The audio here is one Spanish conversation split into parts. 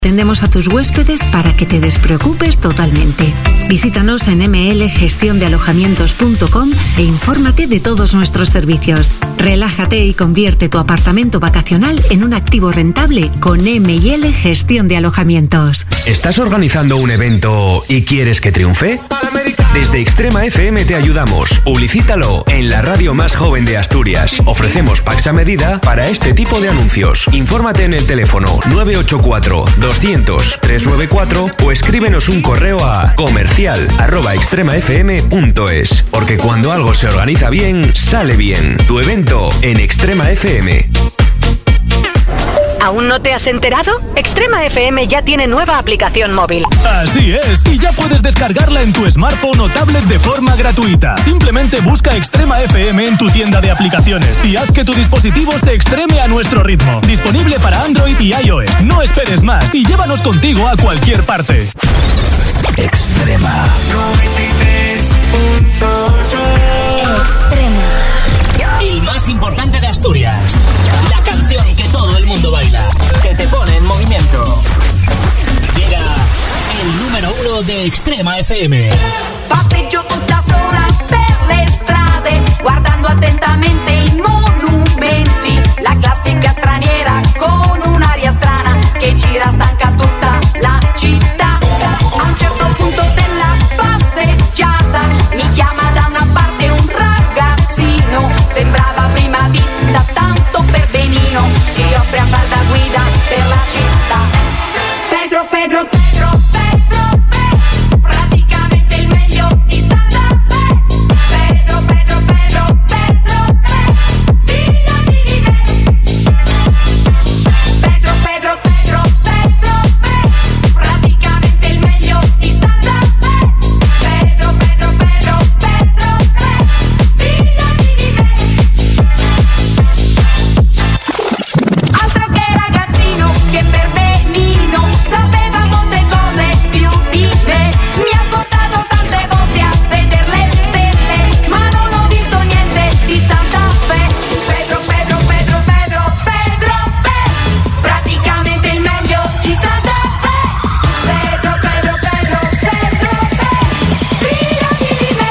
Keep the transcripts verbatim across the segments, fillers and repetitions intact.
Atendemos a tus huéspedes para que te despreocupes totalmente. Visítanos en eme ele gestión de alojamientos punto com e infórmate de todos nuestros servicios. Relájate y convierte tu apartamento vacacional en un activo rentable con eme ele Gestión de Alojamientos. ¿Estás organizando un evento y quieres que triunfe? Desde Extrema F M te ayudamos. Publicítalo en la radio más joven de Asturias. Ofrecemos packs a medida para este tipo de anuncios. Infórmate en el teléfono nueve ocho cuatro, doscientos, trescientos noventa y cuatro o escríbenos un correo a comercial arroba extrema f m punto es. Porque cuando algo se organiza bien, sale bien. Tu evento en Extrema F M. ¿Aún no te has enterado? Extrema F M ya tiene nueva aplicación móvil. Así es, y ya puedes descargarla en tu smartphone o tablet de forma gratuita. Simplemente busca Extrema F M en tu tienda de aplicaciones y haz que tu dispositivo se extreme a nuestro ritmo. Disponible para Android y iOS. No esperes más y llévanos contigo a cualquier parte. Extrema noventa y tres punto ocho. Extrema. El más importante de Asturias. La canción que todo el mundo baila, que te pone en movimiento. Llega el número uno de Extrema F M. Passeggio tutta sola per le strade, guardando attentamente i monumenti. La classica straniera con un'aria strana che gira stanca tutta la città. A un certo punto della passeggiata mi chiama da una parte un ragazzino. Sembrava a prima vista tanto per benino. Si offre a far da guida per la città. Pedro, Pedro, Pedro, Pedro, Pedro, praticamente il meglio di Santa Fe. Pedro, Pedro, Pedro, Pedro, Pedro, fidati di me. Pedro, Pedro, Pedro, Pedro, Pedro, praticamente il meglio di Santa Fe. Pedro, Pedro, Pedro, Pedro, Pedro, fidati di me. Altro che ragazzino che per benino sapeva molte cose più di me. Mi ha portato tante volte a vedere le stelle, ma non ho visto niente di Santa Fe. Pedro, Pedro, Pedro, Pedro, Pedro, Pedro, praticamente il meglio di Santa Fe. Pedro, Pedro, Pedro, Pedro, Pedro, fidati di me.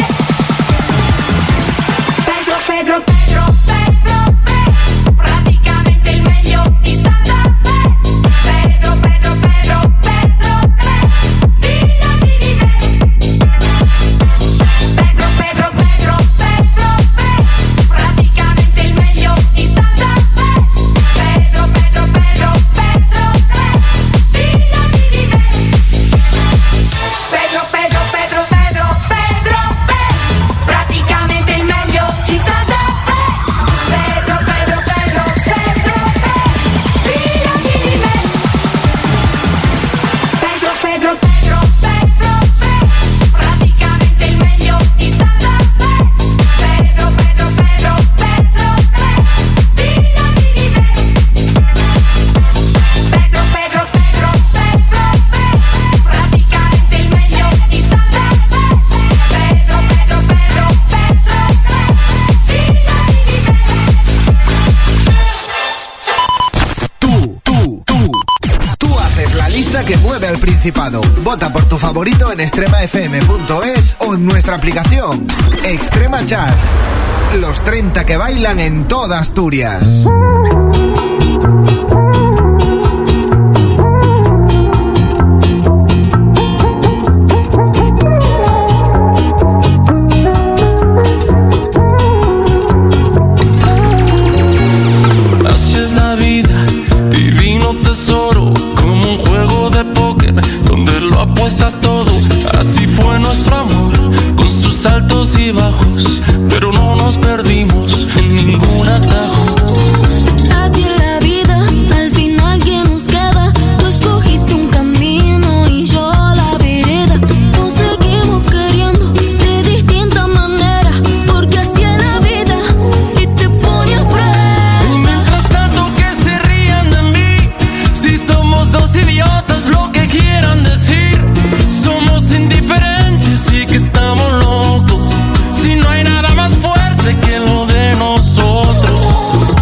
Pedro, Pedro, Pedro, Pedro, Pedro, praticamente il meglio di Santa Fe. Pedro, Pedro, Pedro, Pedro, Pedro, fidati di me. Pedro, Pedro, Pedro, Pedro, Pedro, praticamente il meglio di Santa Fe. Pedro, Pedro, Pedro, Pedro, Pedro, fidati di me. Pedro, Pedro, Pedro, Pedro, Pedro, Pedro, praticamente il meglio di Santa Fe. Pedro, Pedro, Pedro, Pedro, Pedro, fidati di me. Pedro, Pedro, Pedro, Pedro, Pedro, praticamente il meglio di Santa Fe. Pedro, Pedro, Pedro, Pedro, Pedro, fidati di me. Pedro, Pedro, Pedro, Pedro, Pedro, praticamente il meglio di Santa Fe. Pedro, Pedro, Pedro, Pedro, fidati di me. Tú, tú, tú. Tú haces la lista que mueve al Principado. Vota por tu favorito en extrema f m punto es o en nuestra aplicación. Extrema Chat. Los treinta que bailan en toda Asturias. Así es la vida, divino tesoro, como un juego de póker donde lo apuestas todo. Así fue nuestro amor, con sus altos y bajos, pero no nos perdimos en ningún atajo. Así es la vida, al final ¿qué nos queda? Tú escogiste un camino y yo la vereda. Nos seguimos queriendo de distinta manera, porque así es la vida y te pone a prueba. Y mientras tanto que se rían de mí, si somos dos idiotas lo que quieran decir, somos indiferentes y que estamos locos, si no hay nada más fuerte que lo de nosotros.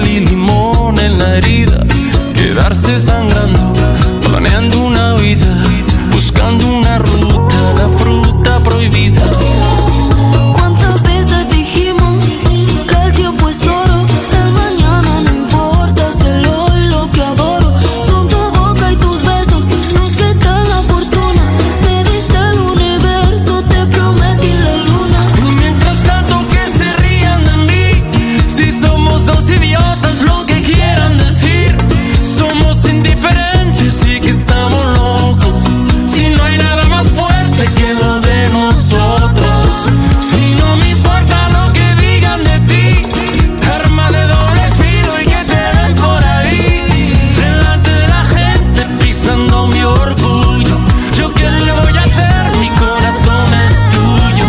sal y limón en la herida, quedarse sangrando, planeando una vida, buscando una ruta, la fruta prohibida. ¿Cuántas veces dijimos que el tiempo es oro? El mañana no importa, es el hoy lo que adoro. Son tu boca y tus besos los que traen la fortuna. Me diste el universo, te prometí la luna. Y mientras tanto que se rían de mí, si somos dos idiotas, lo que quieran decir. Somos indiferentes y que estamos locos. Si no hay nada más fuerte que lo de nosotros. Y no me importa lo que digan de ti, arma de doble filo y que te ven por ahí, delante de la gente pisando mi orgullo. Yo qué le voy a hacer, mi corazón es tuyo.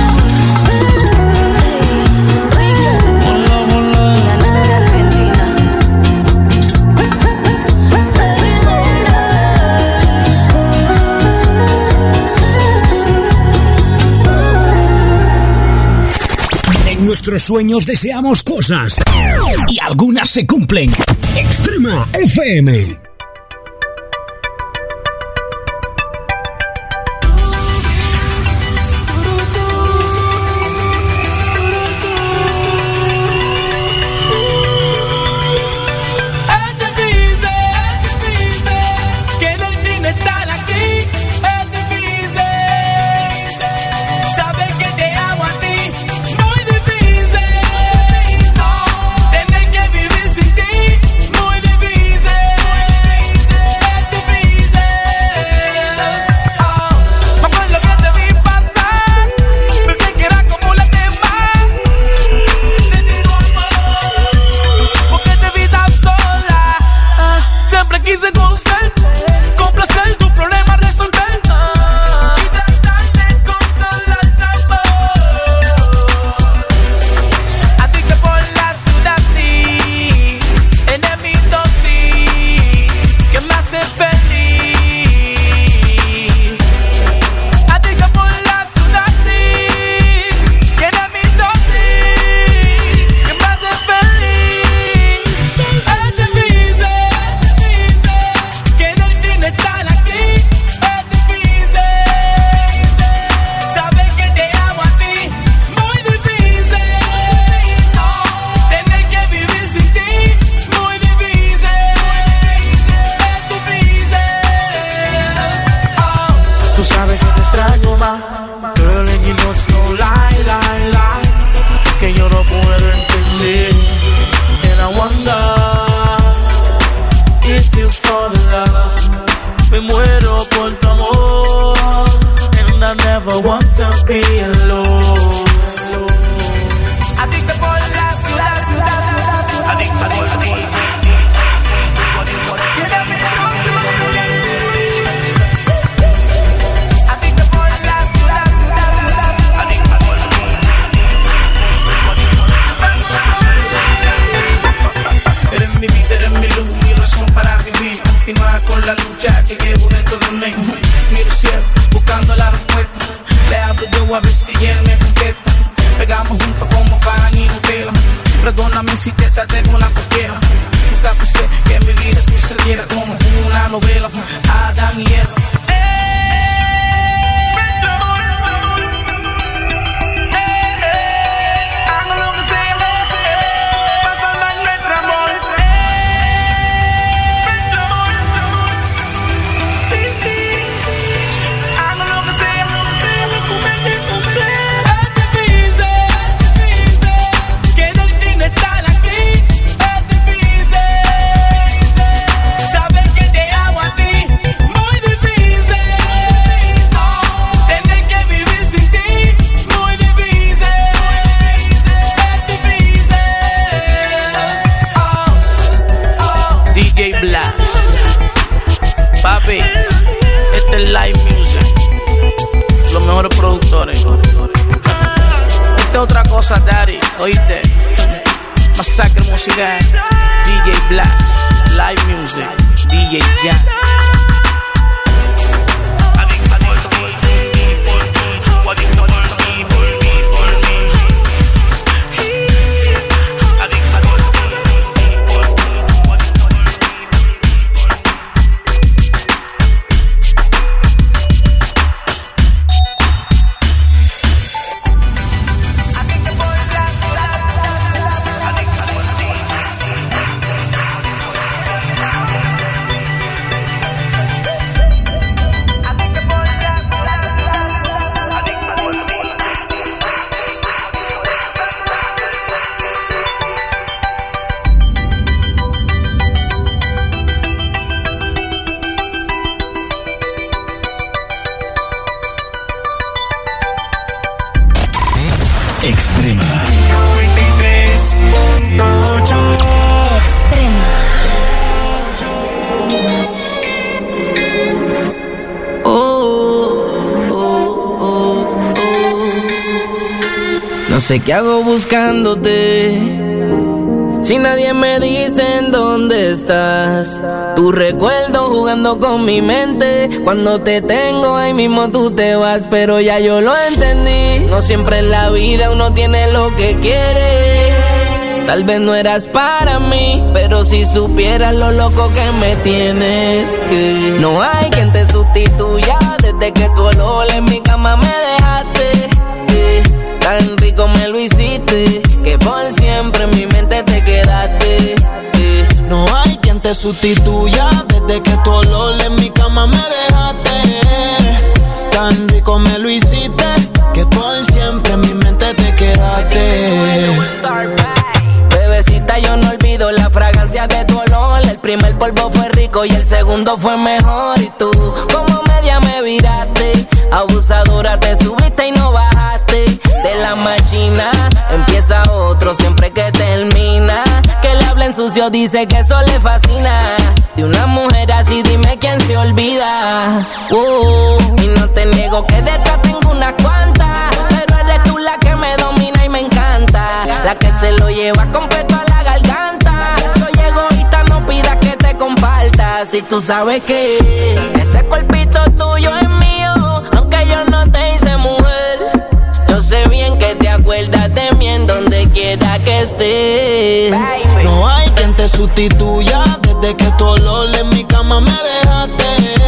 Hola, hola. La nena de Argentina. En nuestros sueños deseamos cosas y algunas se cumplen. Extrema F M. Es difícil, es difícil que en el fin estar aquí. Es difícil saber que te amo a ti. Muy difícil tener que vivir sin ti. Muy difícil, es difícil. Oh, me acuerdo que te vi pasar, pensé que era como la demás. Sentí tu amor porque te vi tan sola. Ah, siempre quise conocerte, complacer tu problema, resolver y tratar de consolar tu amor. A ti que por la ciudad sí, enemigo sí, que me hace feliz. A ti que por la ciudad sí, que enemigo sí, que me hace feliz. Es difícil que en el fin estar aquí. Es difícil saber que te amo a ti. Muy difícil tener que vivir sin ti. Muy difícil, es difícil. Oh. Tú sabes que te extraño más, girl, and you know it's no lie, lie, lie. Es que yo no puedo entender, and I wonder if you fall in love. Me muero por tu amor, and I never want to be alone. Adicta por la ciudad, ciudad, ciudad. Adicta por ti. Adicta por la ciudad, ciudad, ciudad. Adicta por ti. Eres mi vida, eres mi luz, mi razón para vivir. Continuar con la lucha que llevo dentro de mí. Miro el cielo, buscando la respuesta. Le hablo yo a ver si él me contesta. Pegamos juntos como pan y Nutella. Perdóname si te traté con la cualquiera. Nunca pensé que mi vida sucediera como una novela. Adán y Eva. Saber que te amo a ti, muy difícil. otra cosa, daddy, oíste. Masacre musical, D J Blast, live music, D J Jan. sé qué hago buscándote. Si nadie me dice en dónde estás, tu recuerdo jugando con mi mente. Cuando te tengo ahí mismo tú te vas, pero ya yo lo entendí. No siempre en la vida uno tiene lo que quiere. Tal vez no eras para mí, pero si supieras lo loco que me tienes, que no hay quien te sustituya. Desde que tu olor en mi cama me dejaste, que tan rico me lo hiciste, que por siempre en mi mente te quedaste, eh. No hay quien te sustituya. Desde que tu olor en mi cama me dejaste, tan rico me lo hiciste, que por siempre en mi mente te quedaste. Bebecita, yo no olvido la fragancia de tu olor. El primer polvo fue rico y el segundo fue mejor. Y tú como media me viraste, abusadora te subiste y no bajaste. De la machina empieza otro siempre que termina. Que le hablen sucio dice que eso le fascina. De una mujer así dime quién se olvida. uh, Y no te niego que detrás tengo unas cuantas, pero eres tú la que me domina y me encanta, la que se lo lleva completo a la garganta. Soy egoísta, no pidas que te comparta. Si tú sabes que ese cuerpito tuyo es mío, aunque yo no te hice mujer, yo sé bien que te acuerdas de mí en donde quiera que estés. No hay quien te sustituya. Desde que tu olor en mi cama me dejaste,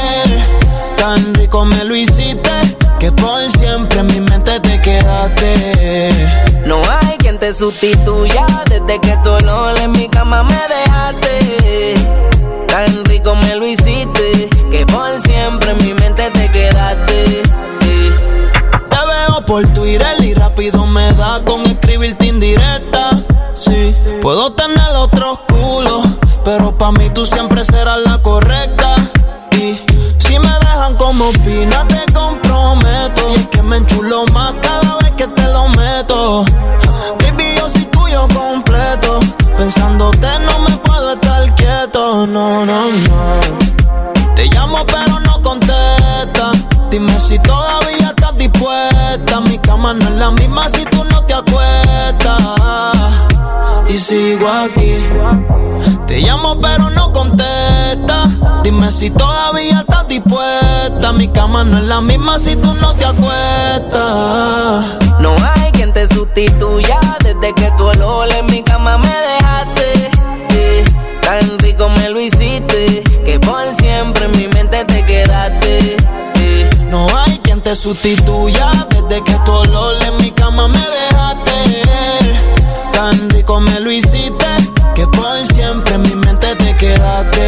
tan rico me lo hiciste, que por siempre en mi mente te quedaste. No hay quien te sustituya. Desde que tu olor en mi cama me dejaste, tan rico me lo hiciste, que por siempre en mi mente te quedaste. Te veo por Twitter y rápido me da con escribirte indirecta. Sí, puedo tener otros culos, pero pa' mí tú siempre serás la correcta. Y si me dejan como opina te comprometo, y es que me enchulo más cada vez que te lo meto. Baby, yo soy tuyo completo, pensándote no me puedo estar quieto. No, no, no. Te llamo pero no contesta. Dime si todavía estás dispuesta. Mi cama no es la misma si tú no te acuestas. Y sigo aquí. Te llamo pero no contesta. Dime si todavía estás dispuesta. Mi cama no es la misma si tú no te acuestas. No hay quien te sustituya. Desde que tu olor en mi cama me dejaste, eh, tan rico me lo hiciste, que por siempre en mi mente te quedaste, eh. No hay quien te sustituya. Desde que tu olor en mi cama me dejaste, tan rico me lo hiciste, que por siempre en mi mente te quedaste.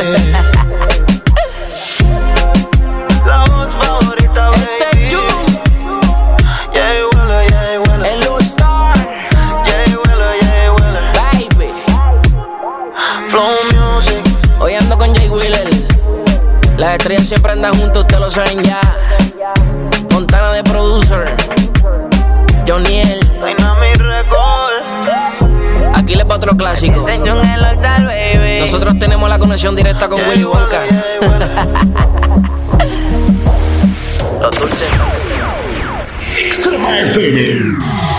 La voz favorita, baby. Este es Jun. Yeah, huele, yeah, huele. El All-Star. Yeah, huele, yeah, huele. Baby. Flow Music. Hoy ando con Jay Wheeler. Las estrellas siempre andan juntos, ustedes lo saben ya. Montana de producer. Joniel. Dynamic Record. Aquí les va otro clásico. Nosotros tenemos la conexión directa con Willy Wonka. Los dulces. Extrema F M.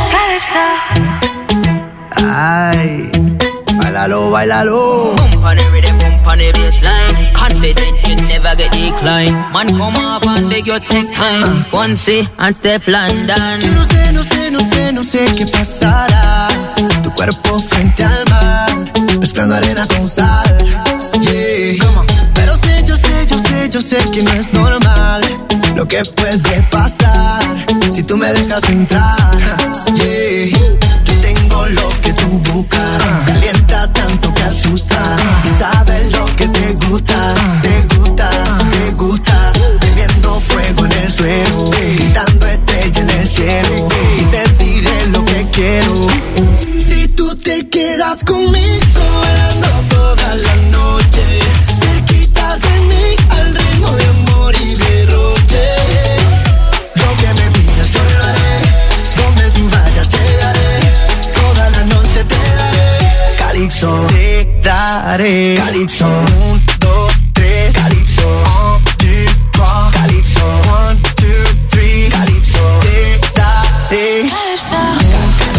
Ay, bailalo, bailalo. Bump on the rhythm, bump on the bassline. Confident you never get decline. Man come off and beg you take time. Fonse and Steph London. Yo no sé, no sé, no sé, no sé qué pasará. Tu cuerpo frente al mar, mezclando arena con sal. Yeah. Pero sé, yo sé, yo sé, yo sé que no es normal lo que puede pasar si tú me dejas entrar. Yeah. Yo tengo lo que tú buscas, calienta tanto que asusta. Sabes lo que te gusta, te gusta, te gusta. Prendiendo fuego en el suelo, pintando estrella en el cielo. Y te diré lo que quiero. Si tú te quedas conmigo, bailando toda la noche, cerquita de mí, al ritmo de amor y derroche. Lo que me pidas yo lo haré, donde tú vayas llegaré, toda la noche te daré. Calypso, te daré. Calypso, un, dos, tres. Calypso, one, two, trois. Calypso, one, two, three. Calypso, te daré. Calypso.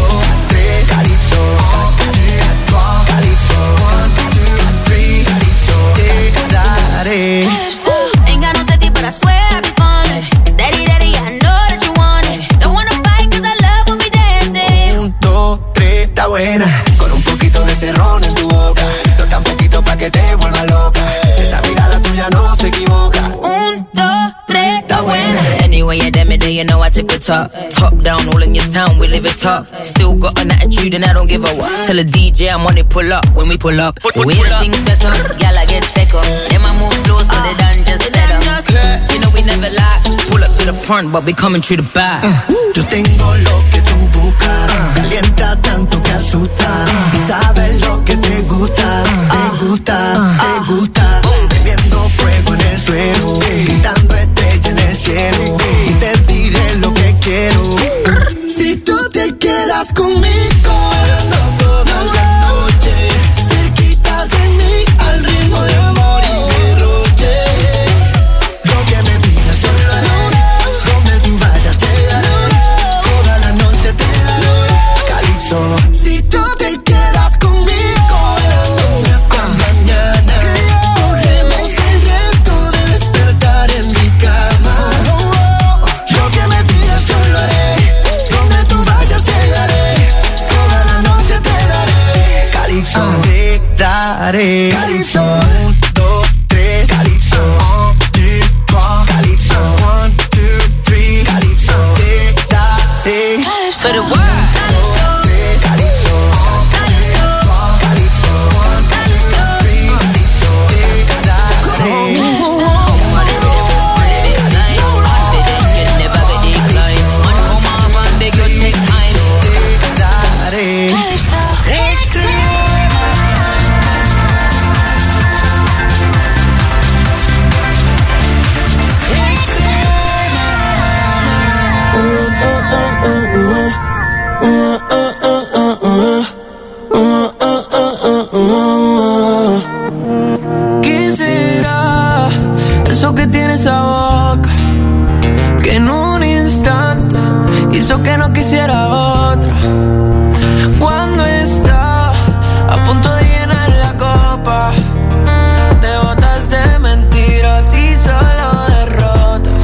top. Top down, all in your town, we live it top. Still got an attitude and I don't give a what. Tell the D J I'm on it, pull up when we pull up. The way the things set up, y'all I get take up. Them I move slow so they done just let up. You know we never lie. Pull up to the front, but we coming through the back. Yo tengo lo que tú buscas, calienta tanto que asusta, y sabes lo que te gusta, te gusta, te gusta. Prendiendo fuego en el suelo, pintando estrellas en el cielo, y te diré lo que quiero. Si tú te quedas conmigo, hablando toda la noche, cerquita de mí, al ritmo de amor y derroche. Lo que me pidas yo lo haré, donde tú vayas llegaré, toda la noche te daré calipso. Si tú te quedas conmigo, hablando hasta mañana, corremos el riesgo de despertar en mi cama. Lo que me pidas yo lo haré, donde tú vayas llegaré, toda la noche te daré calipso, te daré calipso. Un, dos, tres, calipso. Un, two, trois, calipso. One, two, three, calipso, te daré For the world. ¿Qué será eso que tiene esa boca que en un instante hizo que no quisiera otra? Cuando está a punto de llenar la copa de botas de mentiras y solo derrotas,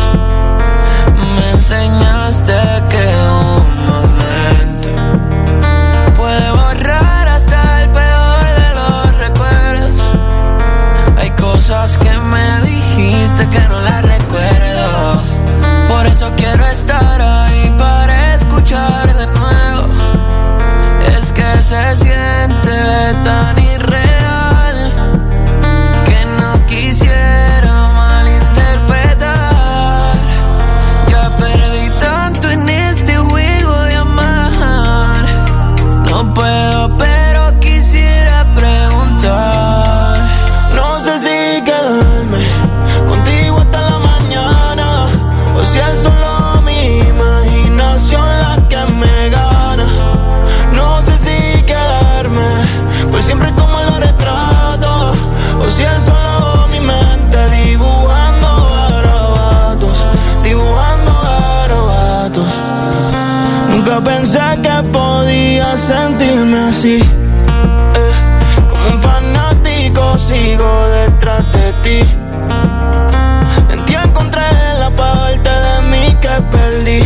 me enseñaste que un momento puede borrar hasta el peor de los recuerdos. Hay cosas que me dijiste que no las recuerdo, por eso quiero estar ahí para escuchar de nuevo. Es que se siente tan irreal que no quisiera malinterpretar. Ya perdí tanto en este juego de amar. No puedo, pero quisiera preguntar. No sé si quedarme contigo hasta la mañana, o si es solo mi imaginación la que me gana. No sé si quedarme por siempre como lo retrato, o si es solo mi mente dibujando garabatos, dibujando garabatos. Nunca pensé que podía sentirme así, eh, como un fanático sigo detrás de ti. En ti encontré la parte de mí que perdí.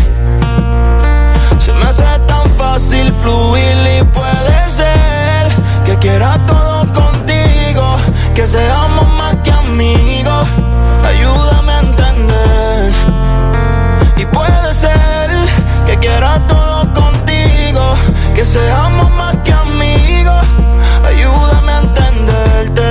Se me hace tan fácil fluir y puede ser que quiera todo contigo, que seamos más que amigos. Ayúdame a entender. Y puede ser que quiera todo contigo, que seamos más que amigos. Ayúdame a entenderte.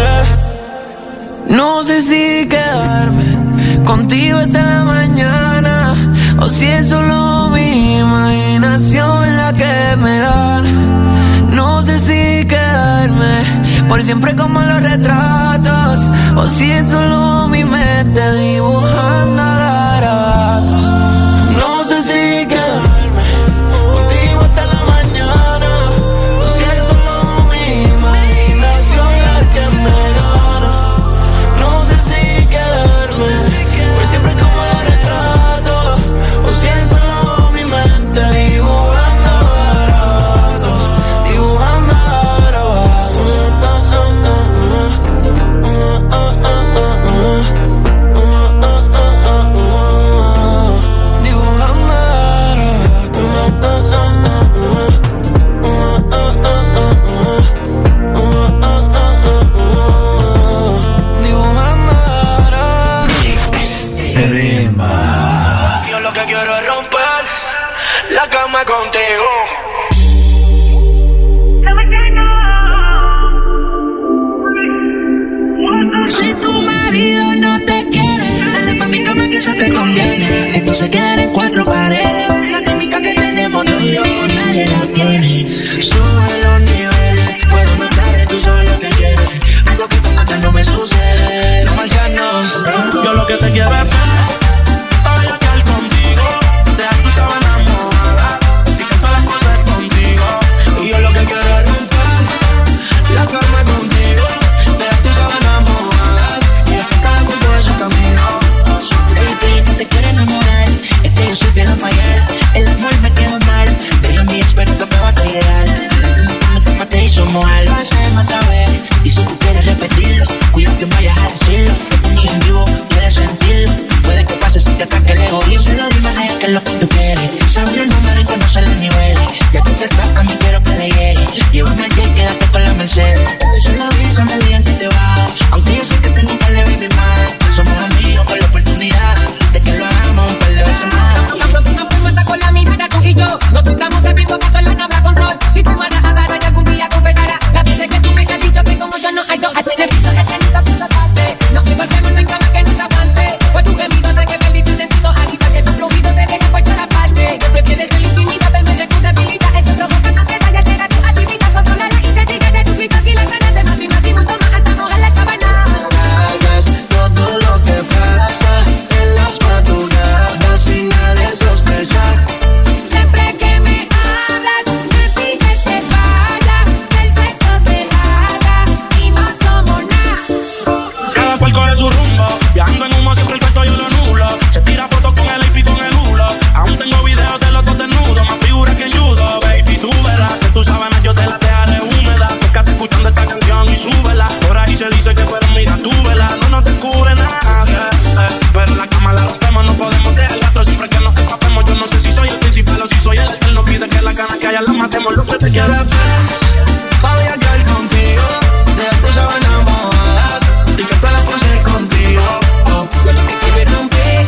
No sé si quedarme contigo hasta la mañana, o si es solo mi imaginación la que me gana. No sé si quedarme por siempre como los retratos, o si es solo mi mente dibujando garabatos. No sé si quedarme contigo hasta la mañana, o si es solo mi imaginación la que me gana. No sé si quedarme por siempre como los retratos, o si es solo mi mente dibujando garabatos, dibujando garabatos. cama contigo. Si tu marido no te quiere, dale pa' mi cama que eso te conviene. Esto se queda en cuatro paredes. La química que tenemos tú y yo con nadie la tiene. Sube los niveles, puedo notar que tú solo te quieres. Algo que con otra no me sucede. No marciano. Yo lo que te quiero es voy a quedar contigo, dejar tus sábanas mojadas y que todas las cosas contigo. Y yo lo que quiero es romper la cama contigo, dejar tus sábanas mojadas y que cada cual por su camino. Baby, no te quiero enamorar, es que yo soy fiel a fallar. El amor me quedó mal, deja mi experto que va a llegar. Me te maté y somos algo, hacemos otra vez. Y si tú quieres repetirlo, cuidado que vayas a decirlo. Ni en vivo quieres sentirlo. Puede que pase si te ataque el egoísmo. Solo dime a ella que es lo que tú quieres. Sabe el número y conoce los niveles. Ya tú te estás, a mí quiero que le llegue. Llévame al J, quédate con la Mercedes. Estoy solo avísame el día en que te vas. Aunque yo sé que te nunca le baby más. Somos amigos con la oportunidad de que lo hagamos un par de veces más. La próxima pregunta con la misma tú y yo. No tratamos de vivo que solo no habrá control. Si tú me das a dar, algún día confesará. La veces que tú me has dicho que como yo no hay dos. Necesito que tengas tu parte. No envolvemos en cama que no se aguante. Pues tu gemido sé que perdiste el sentido. Al igual que tu fluido se deja por toda parte. Prefieres el intimidad, verme de tu debilidad. Esto provoca no se vaya a llegar a tu actividad. Controlarla y te sigue de tu grito. Y las ganas de más y más y mucho más hasta mojar la sábana. Hagas todo lo que pasa en las madrugadas sin nadie sospechar. Siempre que me hablas, me pides que vaya. El sexo te haga y no somos nada. Cada cual corre su rumbo, viajando en humo siempre el cuarto yo lo nulo. Se tira fotos con el hippie con el hulo. Aún tengo videos de los dos desnudos, más figuras que judo. Baby, tú verás que tus sábanas yo te las dejaré húmedas. Quédate escuchando esta canción y súbela. Por ahí se dice que fueron mira tú vela. No nos descubre nada, eh, pero la cama la rompemos, no podemos dejar el gato siempre que nos escapemos. Yo no sé si soy el principal o si soy el él no pide que las ganas que haya las matemos. Lo que te quiero es ver, voy a quedar contigo, dejar tus sábanas mojadas y que todas las cosas contigo. Oh, yo lo que quiero es romper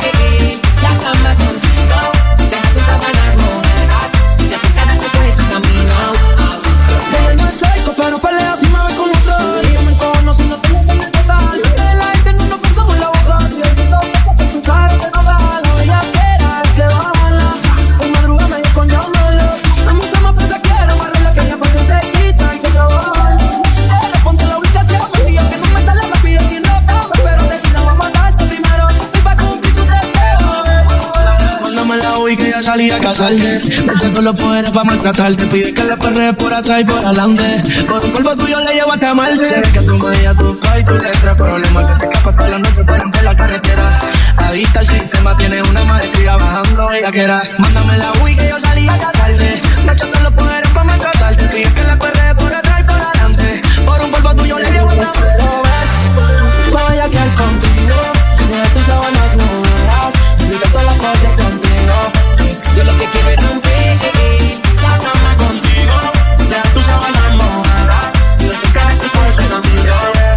la cama contigo, dejar tus sábanas mojadas y que cada cual coge su camino. Ella no es psycho, pero pelea si me ve con otro. Y yo me encono si no tengo que me total. De la gente no nos pensamos en la boca. Si el piso que tu cara se nota. La bella quiera que bájala. En madruga me dio con llámalo. La mujer más presa quiere amarrarla que ella porque se quita y se trabaja. Ella ponte la ubicación y yo que no me da la rápida sin ropa. Pero decida va a matarte primero y pa' cumplir tu deseo. Mándame la ubi que ya salí a casarte. No tengo los poderes pa' maltratarte. Pide que la perre por atrás y por adelante. Por un polvo tuyo le llevo a amarte. Sé que tú me digas tu pa' y tu letra. Problema que te escapas toda la noche por entre la carretera. Adicta al sistema, tiene una maestría bajando ella que era. Mándame la ubi que yo salí a casarte. No tengo los poderes pa' maltratarte. Pide que la perre por atrás y por adelante. Por un polvo tuyo le llevo a amarte. Voy a quedar contigo. De tus sábanas mojadas. Pide todas las cosas contigo. Yo lo que quiero es romper la cama contigo, dejar tus sábanas mojadas y que cada cual coge su camino.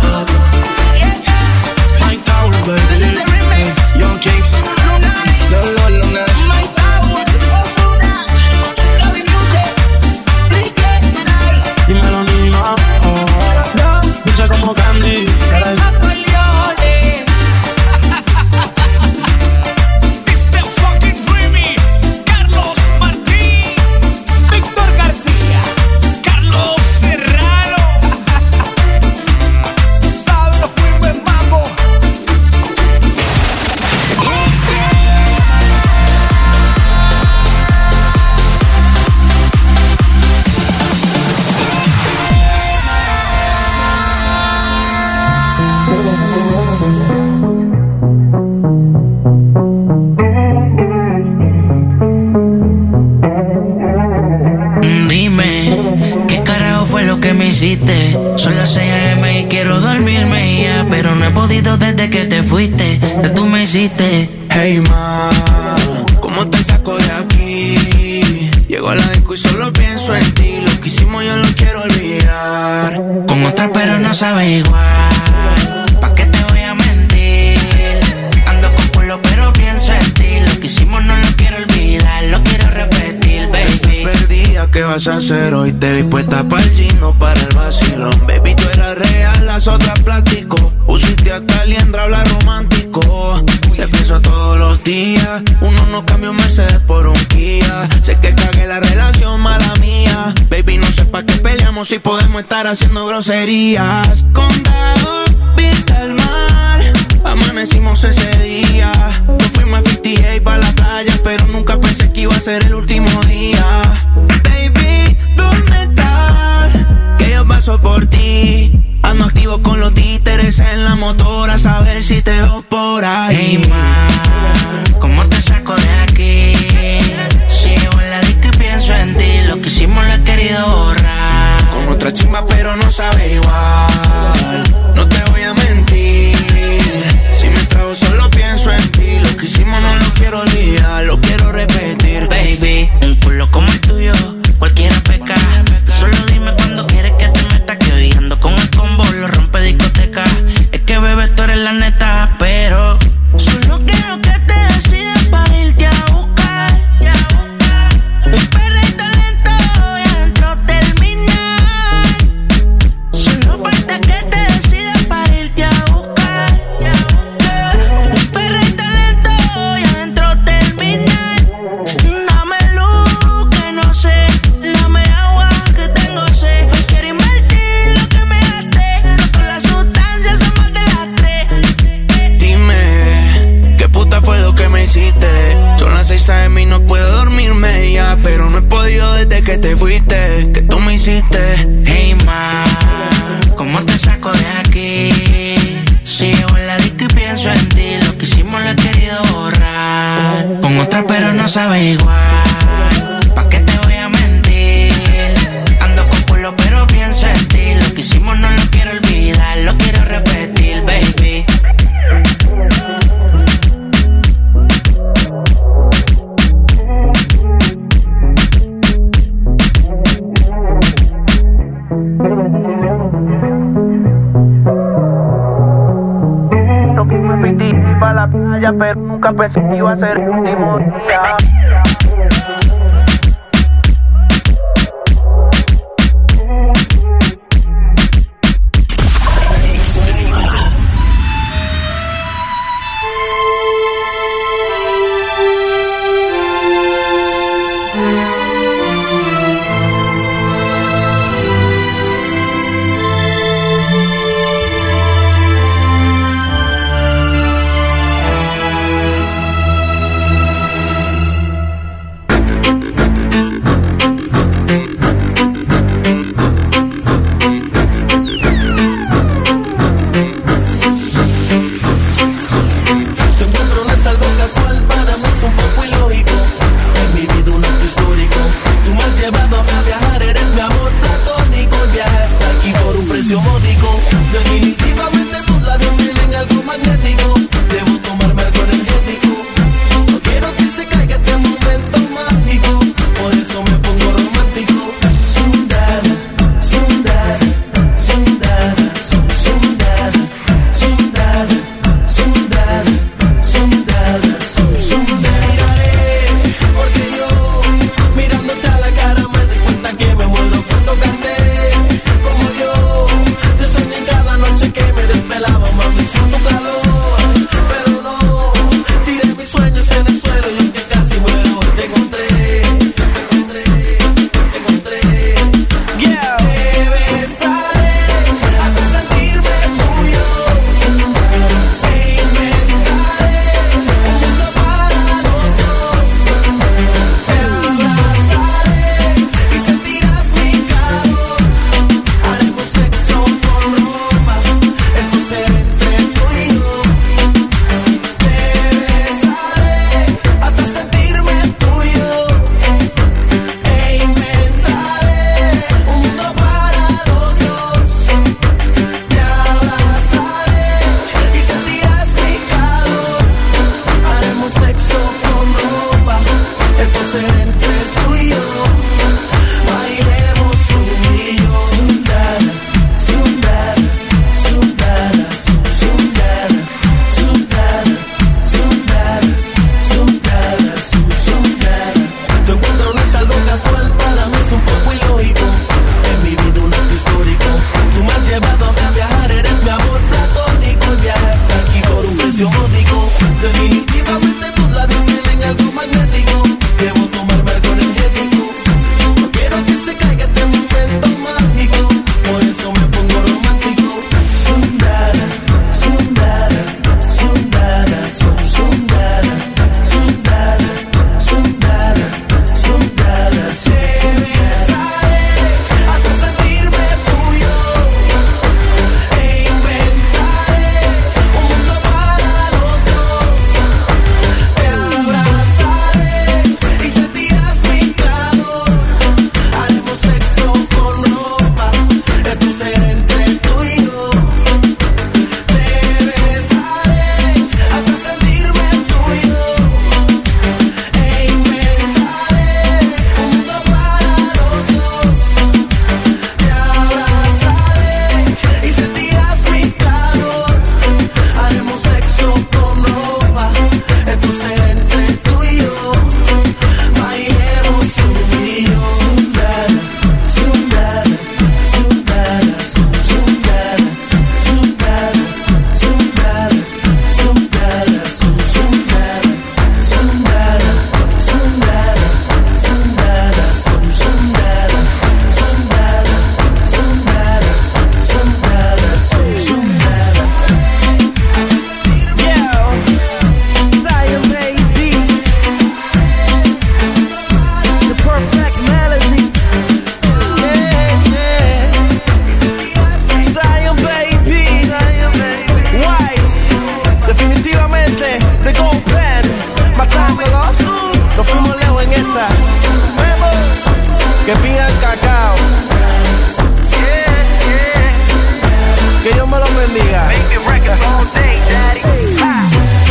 My Tower, baby, Young Kings, Lolo, Luna. My Tower, Osuna, Love Music, Dímelo, Nino, oh, dulce como candy. Son las seis a eme y quiero dormirme ya, pero no he podido desde que te fuiste, que tú me hiciste. Hey ma, ¿cómo te saco de aquí? Llego a la disco y solo pienso en ti. Lo que hicimos yo lo quiero olvidar. Con otra pero no sabe igual. ¿Pa' qué te voy a mentir? Ando con pueblo pero pienso en ti. Lo que hicimos no lo quiero olvidar, lo quiero repetir, baby. día, ¿qué vas a hacer hoy? Te vi puesta pa'l gino, para el vacilón. Baby, tú eras real, las otras plástico. Pusiste hasta liendra, habla romántico. Te pienso todos los días. Uno no cambia un Mercedes por un Kia. Sé que cagué la relación, mala mía. Baby, no sé pa' qué peleamos si podemos estar haciendo groserías. Condado, vista al mar, amanecimos ese día. Nos fuimos a cincuenta y ocho pa' la playa, pero nunca pensé que iba a ser el último día. Baby, ¿dónde estás? Que yo paso por ti. Ando activo con los títeres en la motora, a saber si te veo por ahí. Hey, ma, ¿cómo te saco de aquí? Sigo en la disco y pienso en ti. Lo que hicimos lo he querido borrar. Con otra chimba pero no sabe igual. No te voy a mentir. Si me trago solo pienso en ti. Lo que hicimos no lo quiero olvidar, lo quiero repetir. Baby, un culo como el tuyo, cualquiera peca. Tú solo dime cuando quieres que te meta. Que hoy ando con el combo, lo rompe discoteca. Es que bebé, tú eres la neta, pero solo quiero que te decidas para irte a buscar. Un perrito lento y adentro terminar. Solo falta que te decidas para irte a buscar. Un perrito lento y adentro terminar. Dame luz que no sé, dame agua que tengo sed. Hoy quiero invertir lo que me gasté, no con las sustancias son más de las tres. Dime, ¿qué puta fue lo que me hiciste? Son las seis a eme y no puedo dormirme ya, pero no he podido desde que te fuiste. ¿Qué tú me hiciste? Hey ma, ¿cómo te saco de aquí? Sigo en la disco y pienso en ti. Lo que hicimos lo he querido borrar. Con otra pero no sabe igual. ¿Pa' qué te voy a mentir? Ando con culo pero pienso en ti. Lo que hicimos no lo quiero olvidar, lo quiero repetir, baby. No que me metí pa' la playa, pero nunca pensé que iba a ser el último día. Módico, definitivamente tus labios tienen algo magnético. Debo tomarme algo energético. No quiero que se caiga este momento mágico. Por eso me pongo romántico. Sundada, sundada, sundada, sundada, sundada, sundada, sundada, sundada. Miraré, porque yo mirándote a la cara me doy cuenta que me muero por tocarte. Como yo te soñé cada noche bendiga. Baby records all day, daddy. Ah.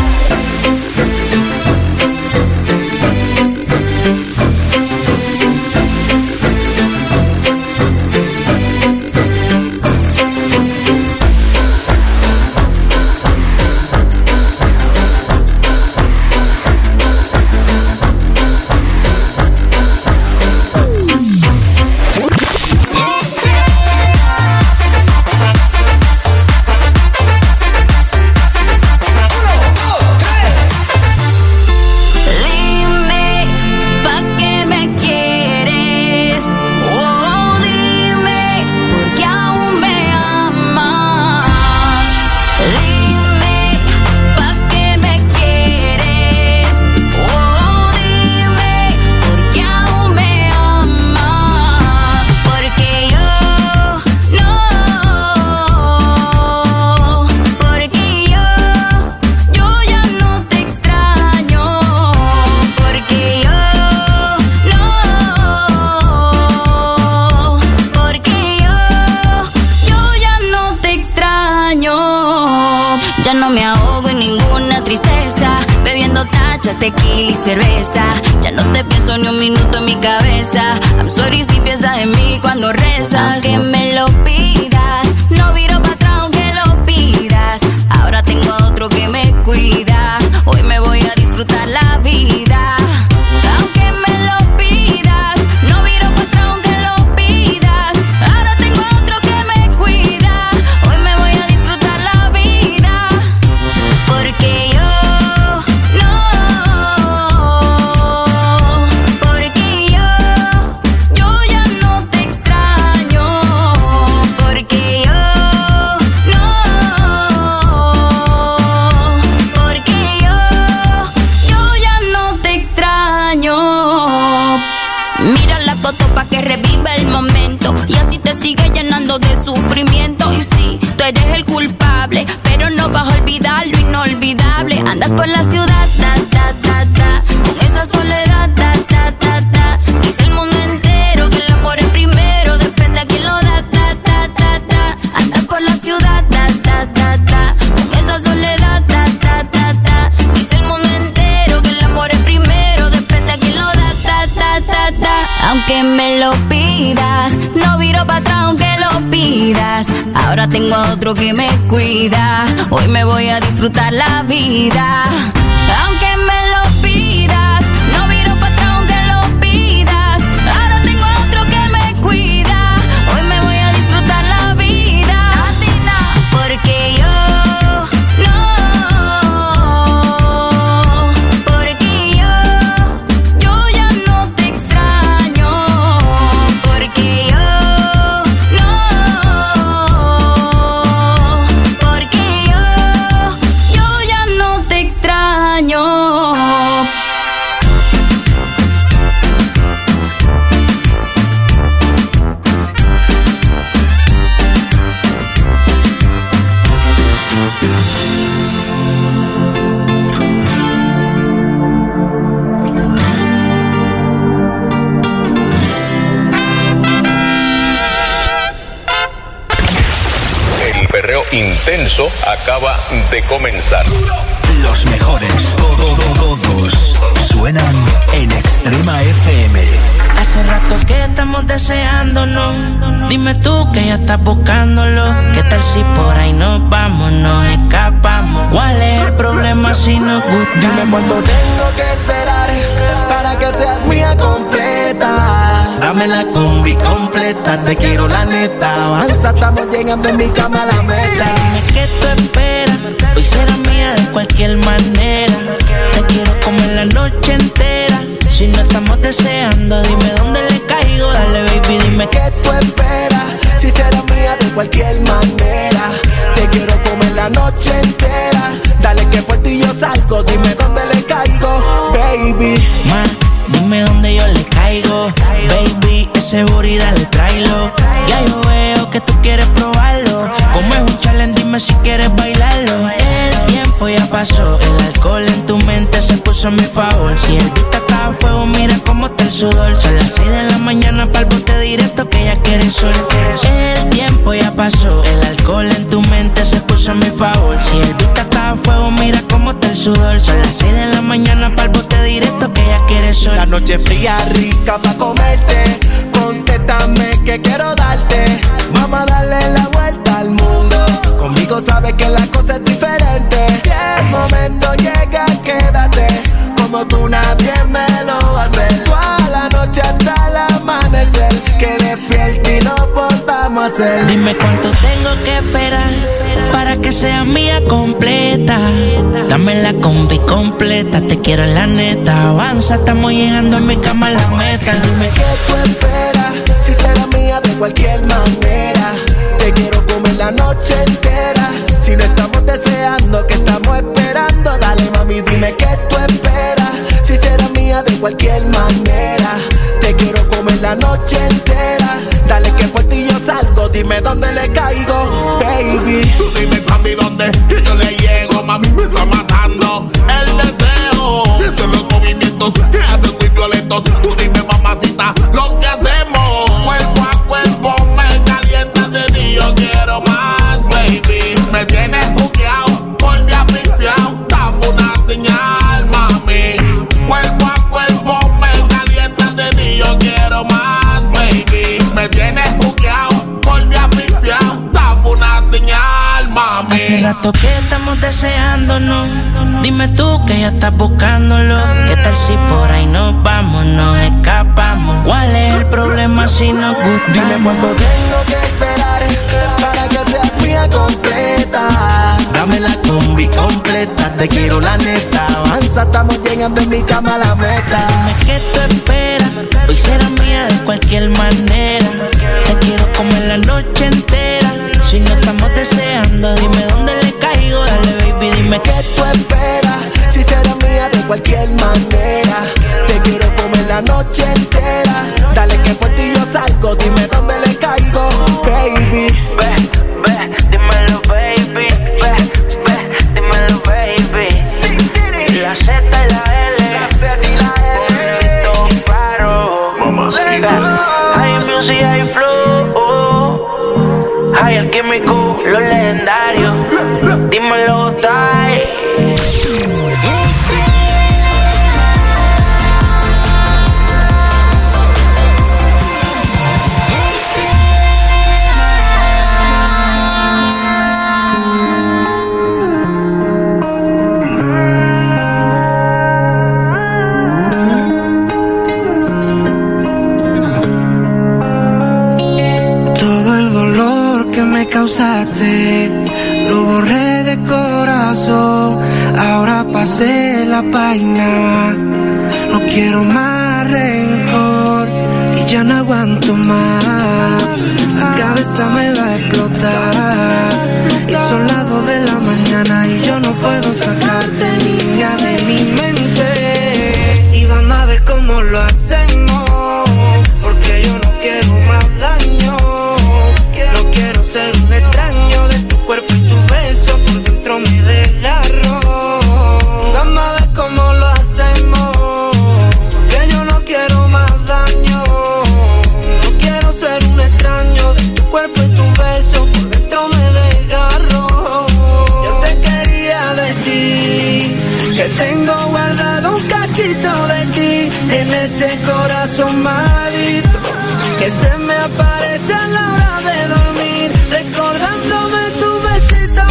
Tequila y cerveza, ya no te pienso ni un minuto en mi cabeza. I'm sorry si piensas en mí cuando rezas. Aunque me lo pidas, no viro para atrás aunque lo pidas. Ahora tengo a otro que me cuida. Hoy me voy a disfrutar la vida. Aunque me lo pidas, no viro para atrás aunque lo pidas. Ahora tengo a otro que me cuida. Hoy me voy a disfrutar la vida. Porque yo de sufrimiento. Y sí, tú eres el culpable, pero no vas a olvidar lo inolvidable. Andas por la ciudad, da, da, da, da, con esa soledad, da, da, da, da. Dice el mundo entero que el amor es primero, depende a quién lo da, da, da, da, da. Andas por la ciudad, da, da, da, da, con esa soledad, da, da, da, da. Dice el mundo entero que el amor es primero, depende a quién lo da, da, da, da, da. Aunque me lo pidas, no viro para atrás aunque lo pidas. Ahora tengo a otro que me cuida. Hoy me voy a disfrutar la vida. Aunque me lo pidas, no viro para atrás aunque lo pidas. Ahora tengo a otro que me cuida. Hoy me voy a disfrutar la vida. Porque yo intenso acaba de comenzar. Los mejores, todo, todo, todos suenan en Extrema F M. Hace rato que estamos deseándonos. Dime tú que ya estás buscándolo. ¿Qué tal si por ahí nos vamos, nos escapamos? ¿Cuál es el problema si nos gusta? Dime cuánto tengo que esperar para que seas mía completa. Dame la combi completa, te quiero la neta. Avanza, estamos llegando en mi cama a la meta. Dime qué tú esperas, hoy será mía de cualquier manera. Te quiero comer la noche entera. Si no estamos deseando, dime dónde le caigo. Dale baby, dime qué tú esperas. Si será mía de cualquier manera. Te quiero comer la noche entera. Dale que por ti yo salgo, dime dónde le caigo, baby. Ma, dime dónde yo le caigo, baby. Ese booty dale tráelo. Ya yo veo que tú quieres probarlo. Como es un challenge, dime si quieres bailarlo. El tiempo ya pasó, el alcohol en tu mente se puso a mi favor. Si el beat está a fuego, mira cómo está el sudor. Son las seis de la mañana pa'l bote directo que ya quiere sol. El tiempo ya pasó, el alcohol en tu mente se puso usa a mi favor. Si el beat está a fuego, mira cómo está el sudor. Son las seis de la mañana pa'l bote directo que ella quiere sol. La noche fría, rica pa' comerte. Contéstame que quiero darte. Vamos a darle la vuelta al mundo. Conmigo sabes que la cosa es diferente. Si el momento llega, quédate. Como tú nadie me lo va a hacer. Toda la noche hasta el amanecer. Que despierte y lo volvamos a hacer. Dime cuánto tengo que esperar para que sea mía completa. Dame la combi completa, te quiero en la neta. Avanza, estamos llegando en mi cama a la meta. Dime qué tú esperas, si será mía de cualquier manera. Te quiero comer la noche entera. Si no estamos deseando, que estamos esperando. Dale mami, dime qué tú esperas, si será mía de cualquier manera. Te quiero comer la noche entera. Dale que por ti yo salgo, dime dónde le caigo, baby. Tú dime cuándo y dónde, que yo le llego. Mami, me está matando el deseo. Y esos los movimientos que hacen muy violentos. Tú dime, mamacita, lo que hacemos. Cuerpo a cuerpo me calientas de ti. Yo quiero más, baby. Me tienes buqueado, por de aficiado. Dame una señal, mami. Cuerpo a cuerpo me calientas de ti. Yo quiero más, baby. Me tienes buqueado, por de aficiado. Dame una señal, mami. Hace rato que estamos deseándonos. Dime tú que ya estás buscándolo. ¿Qué tal si por ahí nos vamos, nos escapamos? ¿Cuál es el problema si nos gusta? Dime cuánto tengo que esperar para que seas mía completa. Dame la combi completa, te quiero la neta. Avanza, estamos llegando en mi cama a la meta. Dime qué tú esperas, hoy será mía de cualquier manera. Te quiero comer la noche entera. Si no estamos deseando, dime dónde le caigo. Dale baby, dime qué tú esperas, si será mía de cualquier manera. Te quiero comer la noche entera. Dale que por ti yo salgo, dime dónde le caigo, baby. Ve, ve, dímelo baby. Ve, ve, dímelo baby. La Z y la L, la Z y la L. Bonito, claro. Mamacita. Hay music, hay flow. Hay alquímico, los legendarios. Dímelo, Tai. Causaste, lo borré de corazón. Ahora pasé la página. No quiero más rencor y ya no aguanto más. La cabeza me va a explotar y son las dos de la mañana y yo no puedo sacarte, niña, de mi mente. Y van a ver cómo lo hacemos, porque yo no quiero más daño. No quiero ser un extraño de tu cuerpo y tu beso, por dentro me desgarro. Vamos a ver cómo lo hacemos, que yo no quiero más daño. No quiero ser un extraño de tu cuerpo y tu beso, por dentro me desgarro. Yo te quería decir que tengo guardado un cachito de ti en este corazón maldito, que se me aparece a la hora de dormir, recordándome tu besito.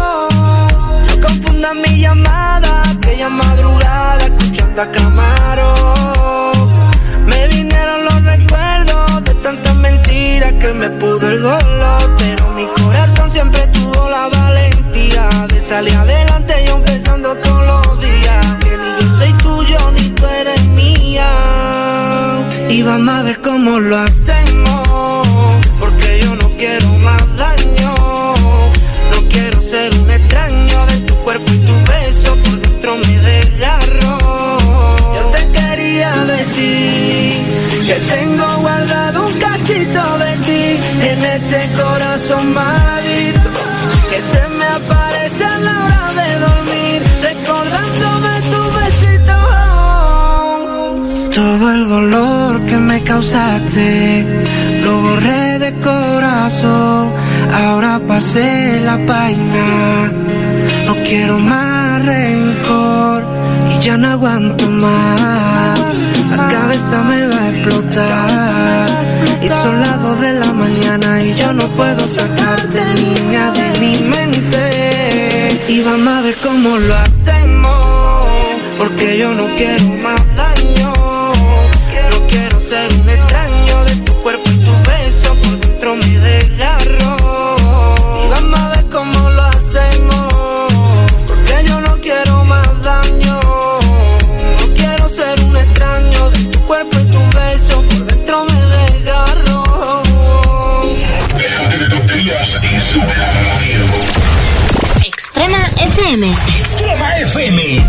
No confundas mi llamada, aquella madrugada, escuchando a Camaro. Me vinieron los recuerdos de tantas mentiras que me pudo el dolor, pero mi corazón siempre tuvo la valentía de salir adelante, yo pensando todos los días que ni yo soy tuyo ni tú eres mía. Y vamos a ver cómo lo hacemos, porque yo no quiero más daño. No quiero ser un extraño de tu cuerpo y tu beso, por dentro me desgarro. Yo te quería decir que tengo guardado un cachito de ti en este corazón maldito, que se me aparece a la hora de dormir, recordándome tu besito. Todo el dolor que me causaste, la vaina. No quiero más rencor y ya no aguanto más. La cabeza me va a explotar y son las dos de la mañana y yo no puedo sacarte, niña, de mi mente. Y vamos a ver cómo lo hacemos, porque yo no quiero más daño. No quiero ser un extraño de tu cuerpo y tu beso, por dentro me desgarro. Y vamos a ver cómo lo hacemos, porque yo no quiero más daño. No quiero ser un extraño de tu cuerpo y tu beso, por dentro me desgarro. Extrema F M. Extrema F M.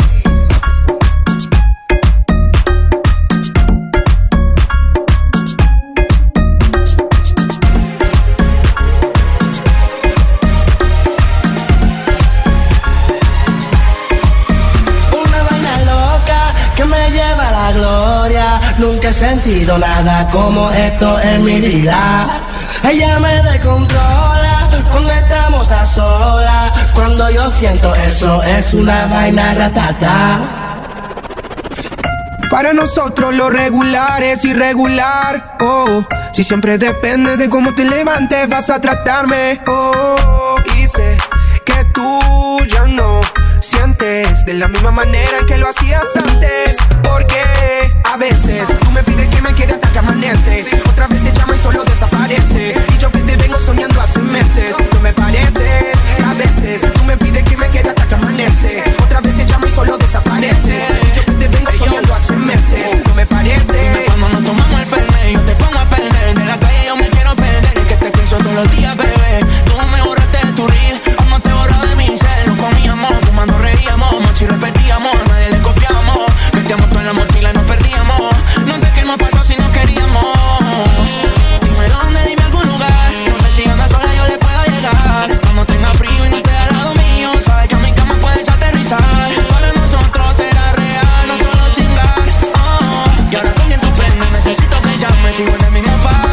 Nunca he sentido nada como esto en mi vida. Ella me descontrola cuando estamos a solas. Cuando yo siento eso es una vaina ratata. Para nosotros lo regular es irregular. Oh, si siempre depende de cómo te levantes vas a tratarme. Oh, y sé que tú ya no sientes de la misma manera que lo hacías antes. Porque a veces tú me pides que me quede hasta que amanece, otras veces llama y solo desaparece. Y yo que te vengo soñando hace meses, no me parece. A veces tú me pides que me quede hasta que amanece, otras veces llama y solo desaparece. Y yo que te vengo soñando hace meses, no me parece. Dime cuando nos tomamos el fernet, yo te pongo a perder. De la calle yo me quiero perder, es que te pienso todos los días, bebé. Tú me borraste de tu reel, aún no te borro de mi cel. Nos comíamos, fumando reíamos, mochi repetíamos, nadie le copiamos. Metíamos todo en la mochila y nos perdíamos. No sé qué nos pasó si no queríamos. Dime dónde, dime algún lugar. No sé si andas sola yo le puedo llegar. Cuando tenga frío y no esté al lado mío, sabes que a mi cama puedes aterrizar. Para nosotros será real, no solo chingar. Oh, y ahora con quien tú prendes, necesito que llames. Sigo en el mismo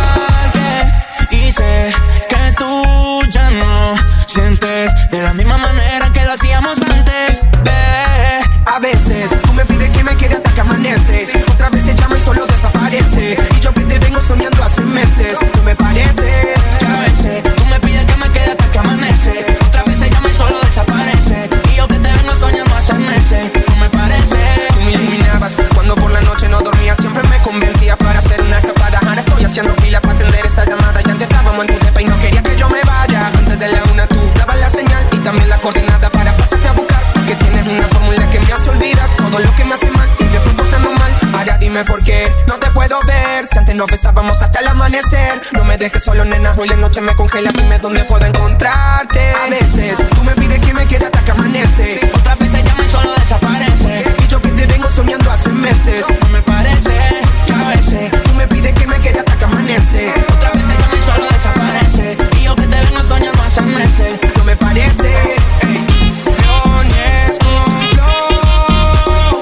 parque y sé que tú ya no sientes de la misma manera que lo hacíamos antes. Ve, a veces tú me pides que me quede hasta que amanece, otras veces llama y solo desaparece. Y yo que te vengo soñando hace meses, no me parece. A veces tú me pides que me quede hasta que amanece, otras veces llama y solo desaparece. Y yo que te vengo soñando hace meses, no me parece. Tú me iluminabas cuando por la noche no dormía, siempre me convencía para hacer una escapada. Ahora estoy haciendo fila para atender esa llamada. Y antes estábamos en tu depa y no quería que yo me vaya. Antes de la una tú dabas la señal y también la coordenada para pasarte a buscar. Que tienes una fórmula que me hace olvidar todo lo que me hace mal y después portarnos mal. Ahora dime por qué no te puedo ver, si antes nos besábamos hasta el amanecer. No me dejes solo, nena, hoy la noche me congela. Dime dónde puedo encontrarte. A veces tú me pides que me quede hasta que amanece, otras veces llama y solo desaparece. Y yo que te vengo soñando hace meses, no me parece. A veces tú me pides que me quede hasta que amanece, otras veces llama y solo desaparece. Y yo que te vengo soñando hace meses, no me parece. Ey. Leones con flow,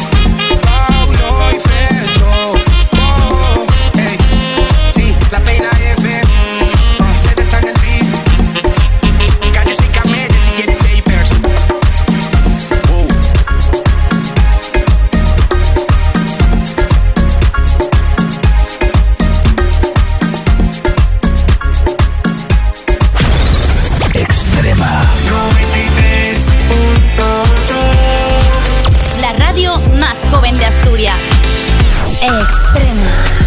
Paulo y Fercho. Oh, ey. Sí, la pena F, ustedes están en el beat. Calles y camellos si quieren papers. Oh. Extrema. La radio más joven de Asturias. Extrema.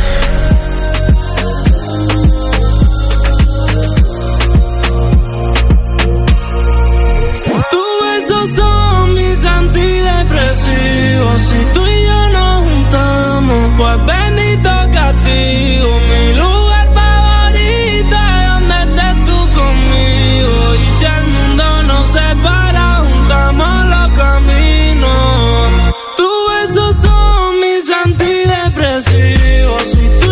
Tus besos son mis antidepresivos. Si tú y yo nos juntamos, pues bendito castigo. Mi lugar favorito es donde estés tú conmigo. Y si el mundo nos separa, juntamos los caminos. Tus besos son mis antidepresivos. Si tú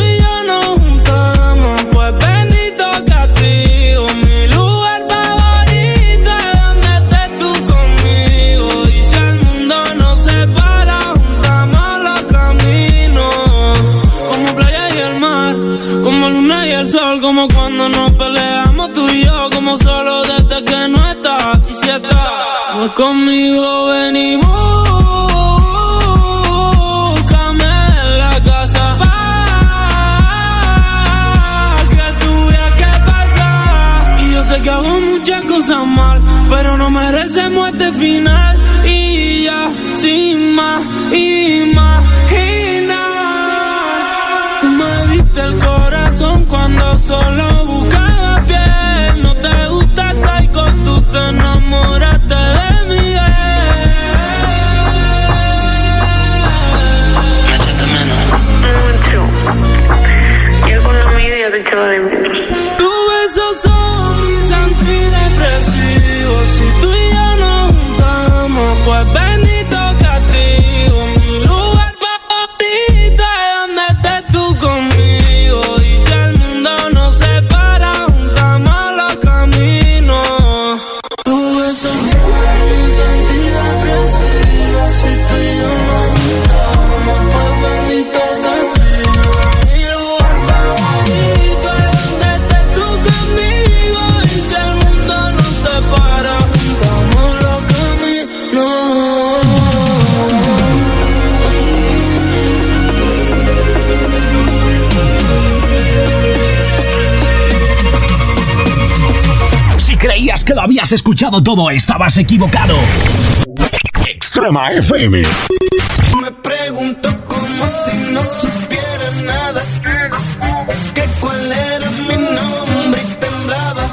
Conmigo ven y búscame en la casa pa' que tú veas qué pasa. Y yo sé que hago muchas cosas mal, pero no merecemos este final. Y ya sin más imaginar, tú me diste el corazón cuando solo buscaba piel. No te gusta psycho, tú te enamoraste de tus besos son mis antidepresivos. Si tú y yo nos juntamos, pues bendito castigo. Mi lugar favorito es donde estés tú conmigo. Y si el mundo nos separa, juntamos los caminos. Tus besos son mis antidepresivos. Si tú y yo nos juntamos, pues bendito castigo. ¿Creías que lo habías escuchado todo? Estabas equivocado. Extrema F M. Me pregunto como si no supiera nada, que cuál era mi nombre y temblaba.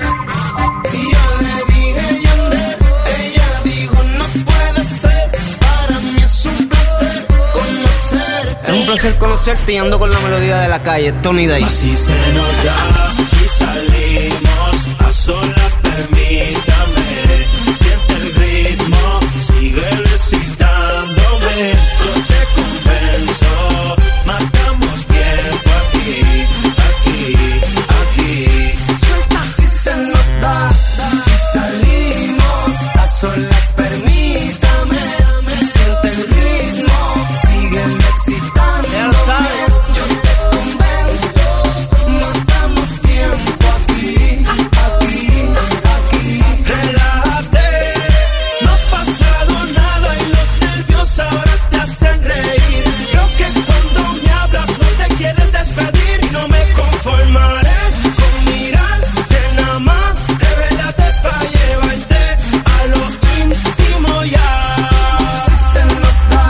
Y yo le dije Yandel, ella dijo no puede ser. Para mí es un placer conocerte. Es un placer conocerte y ando con la melodía de la calle, Tony Dice. Así se nos da y salimos a solas, permítame. Siente el ritmo, sigue recitándome. Yo te convenzo, matamos tiempo aquí, aquí, aquí. Suelta si se nos da y salimos a solas, permítame. Siente el ritmo, sigue excitándome. Yo te convenzo, matamos tiempo aquí, aquí, aquí. Relájate, no ha pasado nada y los nervios ahora te hacen reír. Creo que cuando me hablas no te quieres despedir y no me conformaré con mirarte nada más. Revélate pa' llevarte a lo íntimo ya. Si se nos da,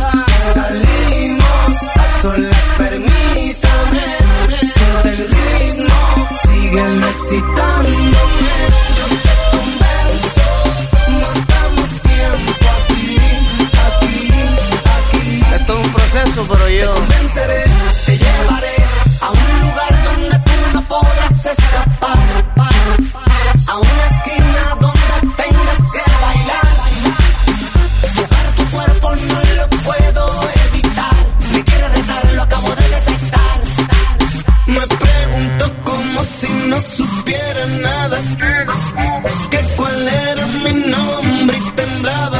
salimos a solas, permítame. Siente el ritmo, sigue excitándome. Yo te convenzo, matamos tiempo aquí, aquí, aquí. Esto es un proceso, pero yo Te convenceré, te llevaré a un lugar donde tú no podrás escapar, a una esquina donde tengas que bailar. Tocar tu cuerpo no lo puedo evitar. Me quiere retar, lo acabo de detectar. Me pregunto como si no supiera nada, que cuál era mi nombre y temblaba.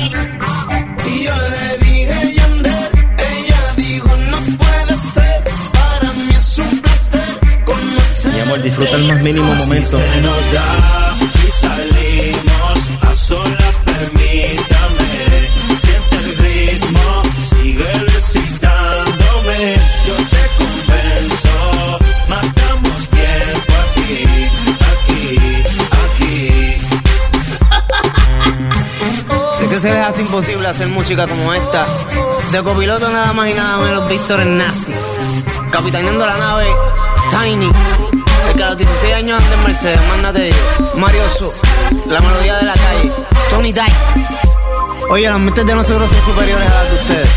Y yo le dije Yandel, ella dijo no puede ser. Para mí es un placer conocer. mi amor, disfruta el más mínimo momento. Así se nos da y salimos a solas, permítame. Siente el ritmo, sigue recitándome. Yo te convenzo, matamos tiempo aquí, aquí, aquí. Sé que se les hace imposible hacer música como esta. De copiloto nada más y nada menos Víctor el Nazi. Capitaneando la nave, Tiny. El que a los dieciséis años anda en Mercedes, mándate yo. Mario Su, la melodía de la calle, Tony Dice. Oye, las mentes de nosotros son superiores a las de ustedes.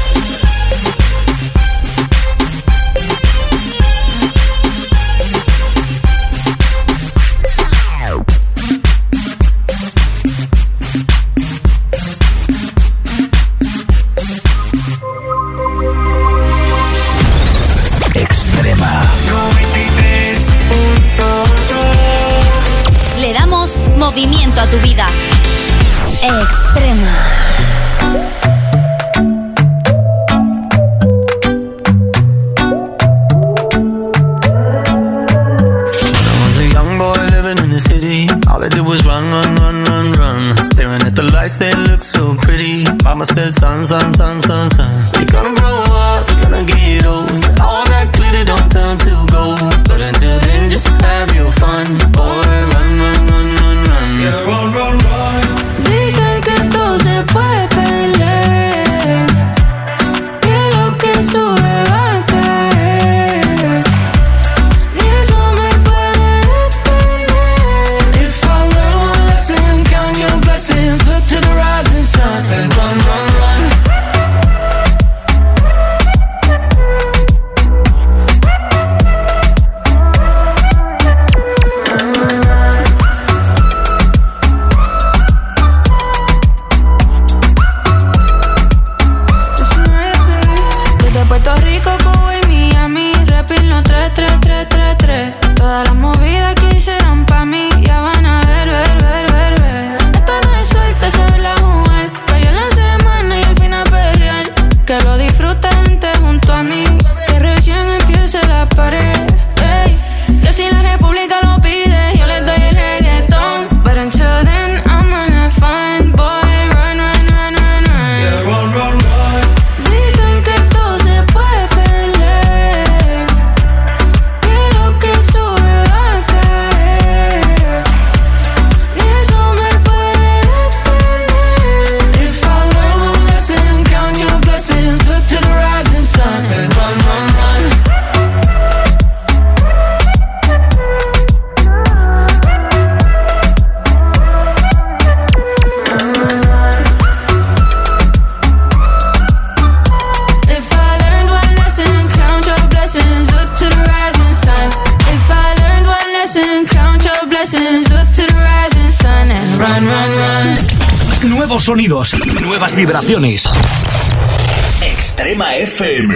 Extrema. Le damos movimiento a tu vida. Extrema. I was a young boy living in the city. All they did was run, run, run, run, run. Staring at the the lights, they look so pretty. Mama said, son, son, son, son, son, you're gonna grow up, you're gonna get old. All that glitter don't turn to gold. But until then, just have your fun. Boy, run, run, run, run, run. Yeah, run, run, run. Dicen que todo se puede perder, que lo que sube va a caer, ni eso me puede detener. If I learn one lesson, count your blessings, look to the rising sun, and run, run, run. Desde Puerto Rico, Cuba y Miami, repilo tres, tres, tres, tres, tres. Todas las movidas que hicieron pa' mí, ya van a ver, ver, ver, ver, ver. Esto no es suerte, saberla jugar. Cayó la semana y al final perrear. Que lo disfruta gente junto a mí, que recién empiece la pared. Ey, que si la república lo pide, yo les doy el reggaetón. But until then, I'ma have fun, boy, run, run, run, run, run. Yeah, run, run, run. Dicen que todo se puede perder, que lo que sube va a caer, ni eso me puede detener. If I learn one lesson, count your blessings, look to the rising sun, and run, run, run. If I learned one lesson, count your blessings, look to the rising sun. If I learned one lesson, count your blessings, look to the rising sun, and run, run, run. Nuevos sonidos, nuevas vibraciones. Extrema F M.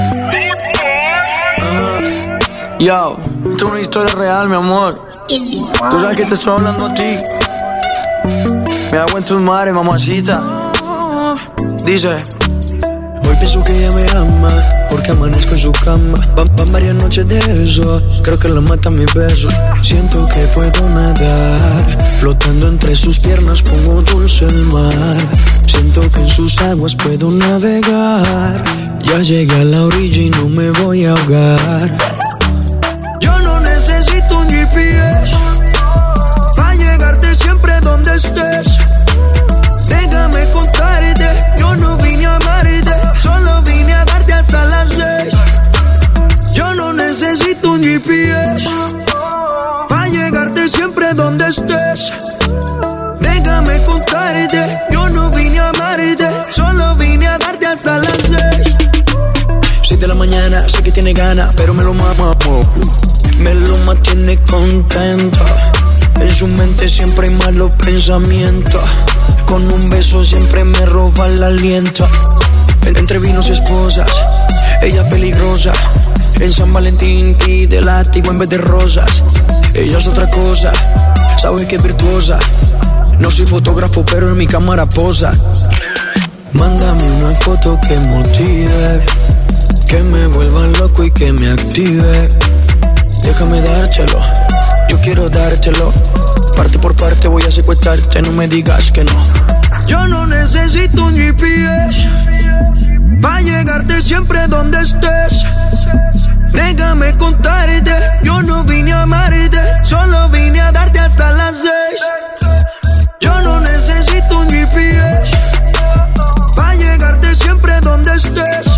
Yo, esto es una historia real, mi amor. Tú sabes que te estoy hablando a ti. Me hago en tus mares, mamacita. Dice: hoy pienso que ella me ama, porque amanezco en su cama. Van, van varias noches de eso, creo que la mata mi beso. Siento que puedo nadar, flotando entre sus piernas como dulce el mar. Siento que en sus aguas puedo navegar. Ya llegué a la orilla y no me voy a ahogar. Yo no necesito un G P S para llegarte siempre donde estés. Déjame contarte, yo no vine a amarte, solo vine a darte hasta las seis. Yo no necesito un G P S para llegarte siempre donde estés. Déjame contarte, yo no vine a amarte, solo vine a darte hasta las seis. Seis de la mañana, sé que tiene ganas, pero me lo mamo. Me lo mantiene contento. En su mente siempre hay malos pensamientos. Con un beso siempre me roba el aliento. Entre vinos y esposas, ella peligrosa. En San Valentín pide látigo en vez de rosas. Ella es otra cosa, sabe que es virtuosa. No soy fotógrafo, pero en mi cámara posa. Mándame una foto que motive, que me vuelva loco y que me active. Déjame dártelo, yo quiero dártelo. Parte por parte voy a secuestrarte, no me digas que no. Yo no necesito un G P S para llegarte siempre donde estés. Déjame contarte, yo no vine a amarte, solo vine a darte hasta las seis. Yo no necesito un G P S para llegarte siempre donde estés.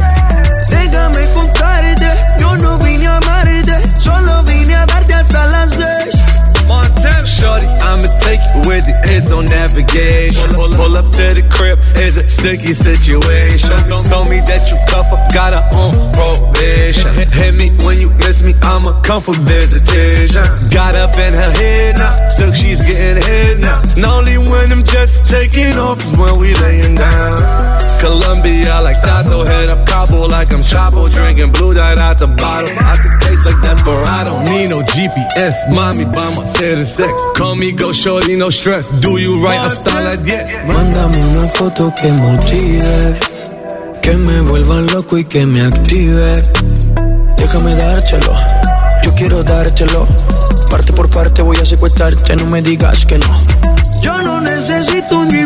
Déjame contarte, yo no vine a amarte, solo vine a darte hasta las seis. Shorty, I'ma take you with it, it's no navigation. Pull, pull up to the crib, it's a sticky situation. Told me that you cuff up, got her on probation. Hit me when you miss me, I'ma come for visitation. Got up in her head now, still she's getting head now. And only when I'm just taking off is when we laying down. Colombia like Tato, head up Cabo like I'm Chapo. Drinking blue dye out the bottle, I can taste like Desperado. Need no G P S, mommy by my set of sex. Call me go shorty, no stress. Do you right hasta las diez? Mándame una foto que motive, que me vuelva loco y que me active. Déjame dártelo, yo quiero dártelo. Parte por parte voy a secuestrarte, no me digas que no. Yo no necesito un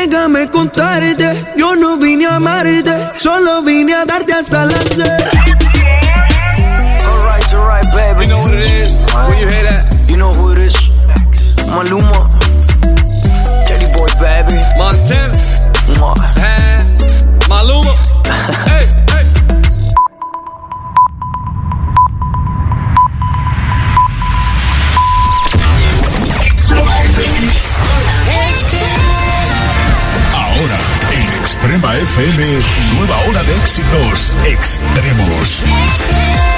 déjame contarte, yo no vine a amarte, solo vine a darte hasta las seis. Alright, alright, baby. You know what it is when you hear that. You know who it is. Maluma, Teddy Boy, baby. Montana, hey, Maluma. Hey, hey. Ahora en Extrema F M, nueva hora de éxitos extremos.